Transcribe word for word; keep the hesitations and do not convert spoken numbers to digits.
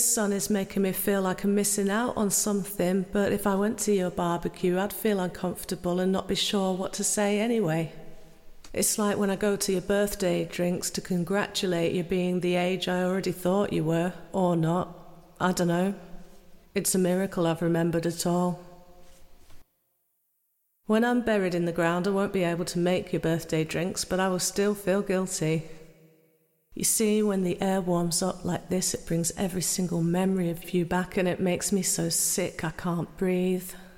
sun is making me feel like I'm missing out on something, but if I went to your barbecue, I'd feel uncomfortable and not be sure what to say anyway. It's like when I go to your birthday drinks to congratulate you being the age I already thought you were, or not. I don't know. It's a miracle I've remembered it all. When I'm buried in the ground, I won't be able to make your birthday drinks, but I will still feel guilty. You see, when the air warms up like this, it brings every single memory of you back, and it makes me so sick I can't breathe.